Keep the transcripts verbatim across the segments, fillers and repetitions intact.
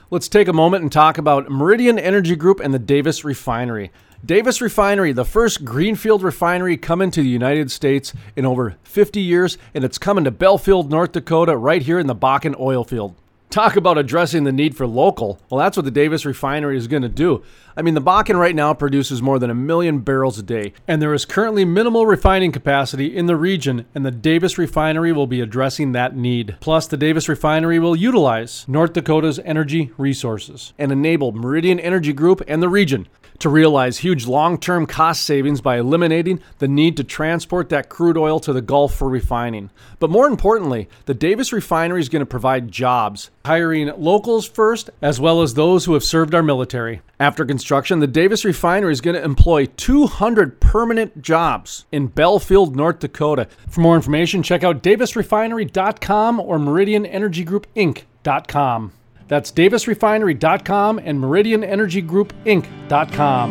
Let's take a moment and talk about Meridian Energy Group and the Davis Refinery. Davis Refinery, the first greenfield refinery coming to the United States in over fifty years, and it's coming to Belfield, North Dakota, right here in the Bakken oil field. Talk about addressing the need for local. Well, that's what the Davis Refinery is going to do. I mean, the Bakken right now produces more than a million barrels a day, and there is currently minimal refining capacity in the region, and the Davis Refinery will be addressing that need. Plus, the Davis Refinery will utilize North Dakota's energy resources and enable Meridian Energy Group and the region to realize huge long-term cost savings by eliminating the need to transport that crude oil to the Gulf for refining. But more importantly, the Davis Refinery is going to provide jobs, hiring locals first, as well as those who have served our military. After construction, the Davis Refinery is going to employ two hundred permanent jobs in Belfield, North Dakota. For more information, check out davis refinery dot com or meridian energy group inc dot com. That's davis refinery dot com and meridian energy group inc dot com.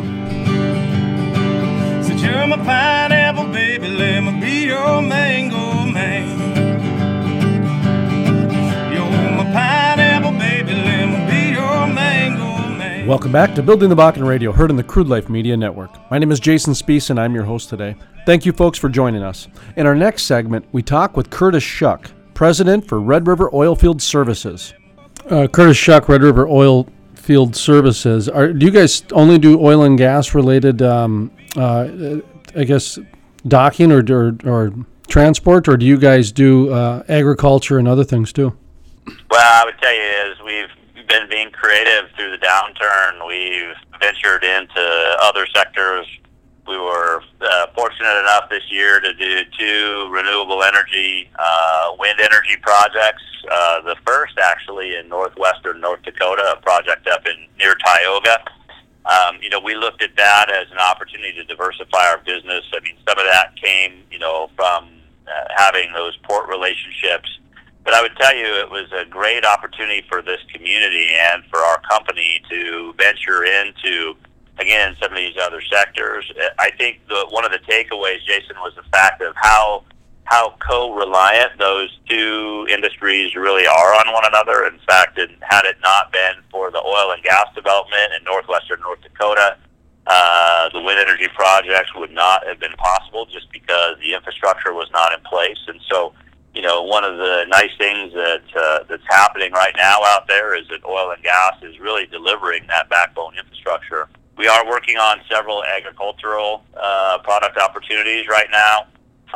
Said you're my pineapple, baby, let me be your mango man. You're my pineapple, baby, let me be your mango man. Welcome back to Building the Bakken Radio, heard on the Crude Life Media Network. My name is Jason Spees, and I'm your host today. Thank you, folks, for joining us. In our next segment, we talk with Curtis Shuck, President for Red River Oilfield Services. Uh, Curtis Shuck, Red River Oil Field Services. Are, do you guys only do oil and gas related, um, uh, I guess, docking or, or or transport, or do you guys do uh, agriculture and other things too? Well, I would tell you is we've been being creative through the downturn. We've ventured into other sectors. We were uh, fortunate enough this year to do two renewable energy, uh, wind energy projects. Uh, the first actually in northwestern North Dakota, a project up in near Tioga. Um, you know, we looked at that as an opportunity to diversify our business. I mean, some of that came, you know, from uh, having those port relationships. But I would tell you it was a great opportunity for this community and for our company to venture into, again, some of these other sectors. I think the, one of the takeaways, Jason, was the fact of how how co-reliant those two industries really are on one another. In fact, and had it not been for the oil and gas development in northwestern North Dakota, uh, the wind energy projects would not have been possible just because the infrastructure was not in place. And so, you know, one of the nice things that uh, that's happening right now out there is that oil and gas is really delivering that backbone infrastructure. We are working on several agricultural uh, product opportunities right now.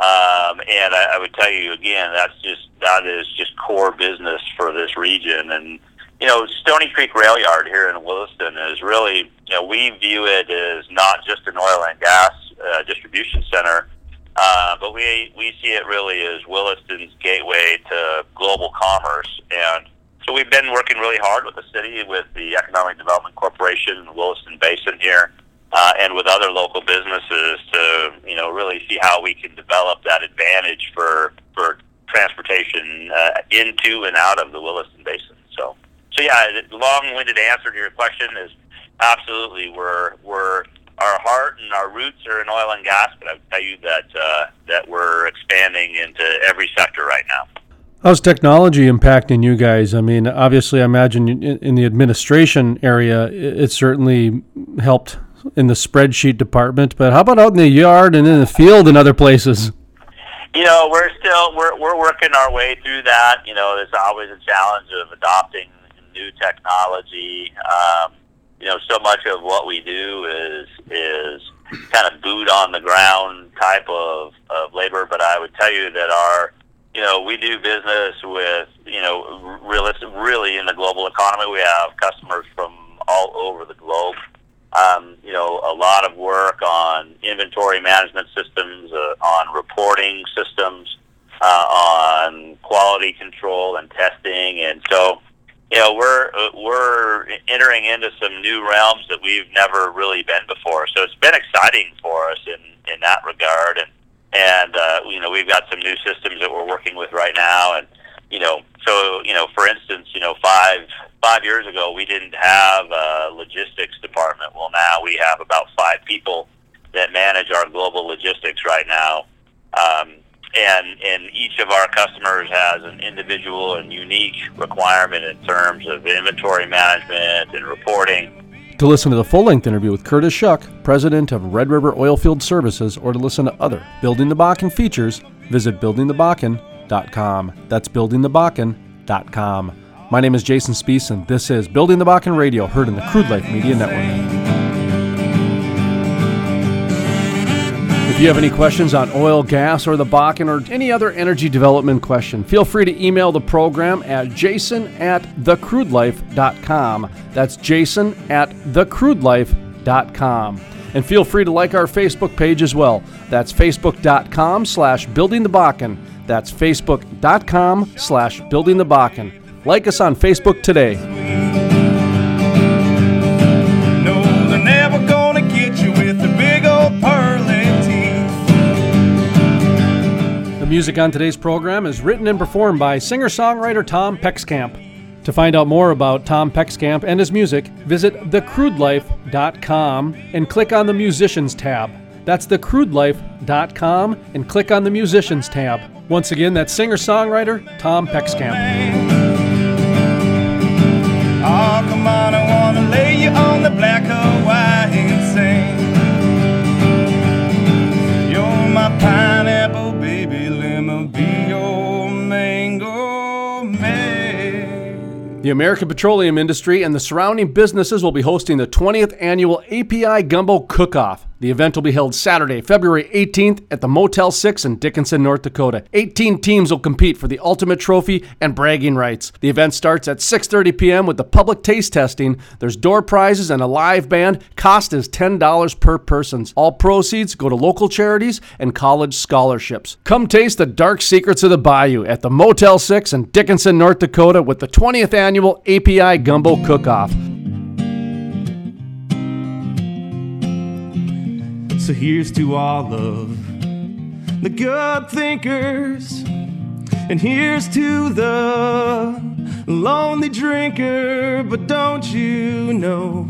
Um, and I, I would tell you again, that's just that is just core business for this region. And you know, Stony Creek Rail Yard here in Williston is really, you know, we view it as not just an oil and gas uh, distribution center, uh, but we we see it really as Williston's gateway to global commerce. And so we've been working really hard with the city, with the Economic Development Corporation in the Williston Basin here. Uh, and with other local businesses to, you know, really see how we can develop that advantage for for transportation uh, into and out of the Williston Basin. So, so yeah, the long-winded answer to your question is absolutely. We're we're our heart and our roots are in oil and gas, but I would tell you that uh, that we're expanding into every sector right now. How's technology impacting you guys? I mean, obviously, I imagine in the administration area, it certainly helped in the spreadsheet department, but how about out in the yard and in the field and other places? You know, we're still we're we're working our way through that. You know, there's always a challenge of adopting new technology. Um, you know, so much of what we do is is kind of boot on the ground type of, of labor. But I would tell you that our you know we do business with you know really really in the global economy. We have customers from all over the globe. Um, you know, a lot of work on inventory management systems, uh, on reporting systems, uh, on quality control and testing, and so, you know, we're uh, we're entering into some new realms that we've never really been before. So it's been exciting for us in, in that regard, and and uh, you know, we've got some new systems that we're working with right now, and you know, so you know, for instance, you know, five. Five years ago, we didn't have a logistics department. Well, now we have about five people that manage our global logistics right now. Um, and and each of our customers has an individual and unique requirement in terms of inventory management and reporting. To listen to the full-length interview with Curtis Shuck, president of Red River Oilfield Services, or to listen to other Building the Bakken features, visit building the bakken dot com. That's building the bakken dot com. My name is Jason Spiess, and this is Building the Bakken Radio, heard in the Crude Life Media Network. If you have any questions on oil, gas, or the Bakken, or any other energy development question, feel free to email the program at jason at the crude life dot com. That's jason at the crude life dot com. And feel free to like our Facebook page as well. That's facebook.com slash building the Bakken. That's facebook.com slash building the Bakken. Like us on Facebook today. No, they're never gonna get you with the big old pearly teeth. The music on today's program is written and performed by singer-songwriter Tom Peckskamp. To find out more about Tom Peckskamp and his music, visit the crude life dot com and click on the Musicians tab. That's the crude life dot com and click on the Musicians tab. Once again, that's singer-songwriter Tom Peckskamp. Oh, come on, I wanna lay you on the black Hawaiian sand. You're my pineapple, baby, let me be your mango man. The American petroleum industry and the surrounding businesses will be hosting the twentieth annual A P I Gumbo Cook-Off. The event will be held Saturday, February eighteenth at the Motel six in Dickinson, North Dakota. eighteen teams will compete for the ultimate trophy and bragging rights. The event starts at six thirty p.m. with the public taste testing. There's door prizes and a live band. Cost is ten dollars per person. All proceeds go to local charities and college scholarships. Come taste the dark secrets of the bayou at the Motel six in Dickinson, North Dakota with the twentieth annual A P I Gumbo Cook-Off. So here's to all of the good thinkers, and here's to the lonely drinker. But don't you know,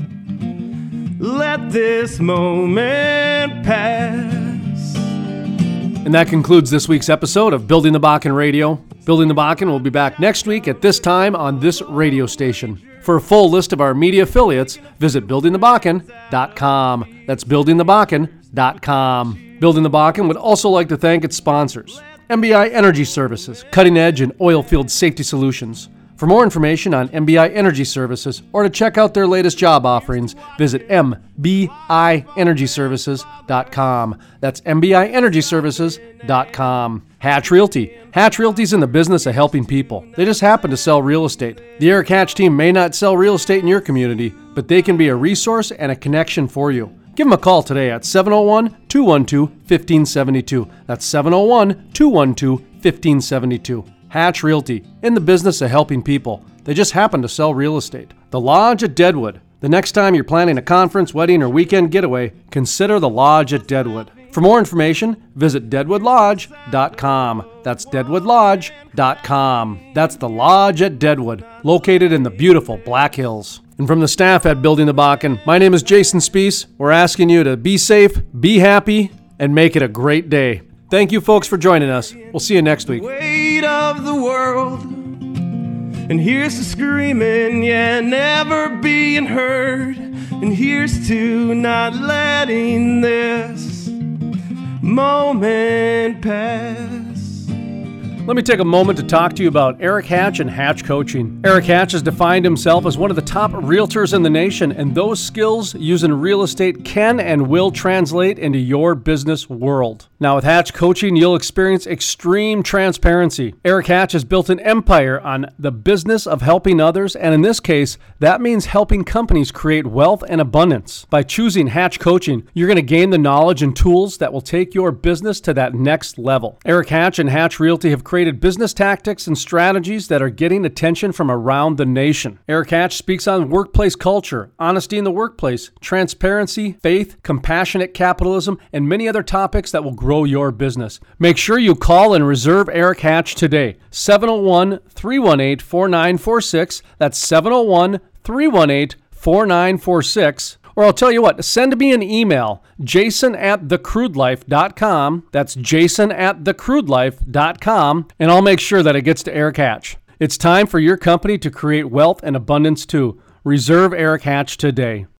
let this moment pass. And that concludes this week's episode of Building the Bakken Radio. Building the Bakken will be back next week at this time on this radio station. For a full list of our media affiliates, visit building the bakken dot com. That's building the bakken dot com. Building the Bakken would also like to thank its sponsors. M B I Energy Services, cutting edge in oil field safety solutions. For more information on M B I Energy Services or to check out their latest job offerings, visit m b i energy services dot com. That's m b i energy services dot com. Hatch Realty. Hatch Realty's in the business of helping people. They just happen to sell real estate. The Eric Hatch team may not sell real estate in your community, but they can be a resource and a connection for you. Give them a call today at seven oh one, two one two, one five seven two. That's seven oh one, two one two, one five seven two. Hatch Realty, in the business of helping people. They just happen to sell real estate. The Lodge at Deadwood. The next time you're planning a conference, wedding, or weekend getaway, consider the Lodge at Deadwood. For more information, visit deadwood lodge dot com. That's deadwood lodge dot com. That's the Lodge at Deadwood, located in the beautiful Black Hills. And from the staff at Building the Bakken, my name is Jason Spiess. We're asking you to be safe, be happy, and make it a great day. Thank you, folks, for joining us. We'll see you next week. Weight of the world, and here's to screaming, yeah, never being heard, and here's to not letting this moment pass. Let me take a moment to talk to you about Eric Hatch and Hatch Coaching. Eric Hatch has defined himself as one of the top realtors in the nation, and those skills used in real estate can and will translate into your business world. Now, with Hatch Coaching, you'll experience extreme transparency. Eric Hatch has built an empire on the business of helping others, and in this case, that means helping companies create wealth and abundance. By choosing Hatch Coaching, you're going to gain the knowledge and tools that will take your business to that next level. Eric Hatch and Hatch Realty have created business tactics and strategies that are getting attention from around the nation. Eric Hatch speaks on workplace culture, honesty in the workplace, transparency, faith, compassionate capitalism, and many other topics that will grow your business. Make sure you call and reserve Eric Hatch today. seven oh one, three one eight, four nine four six. That's seven oh one, three one eight, four nine four six. Or I'll tell you what, send me an email, jason at the crude life dot com. That's jason at the crude life dot com, and I'll make sure that it gets to Eric Hatch. It's time for your company to create wealth and abundance too. Reserve Eric Hatch today.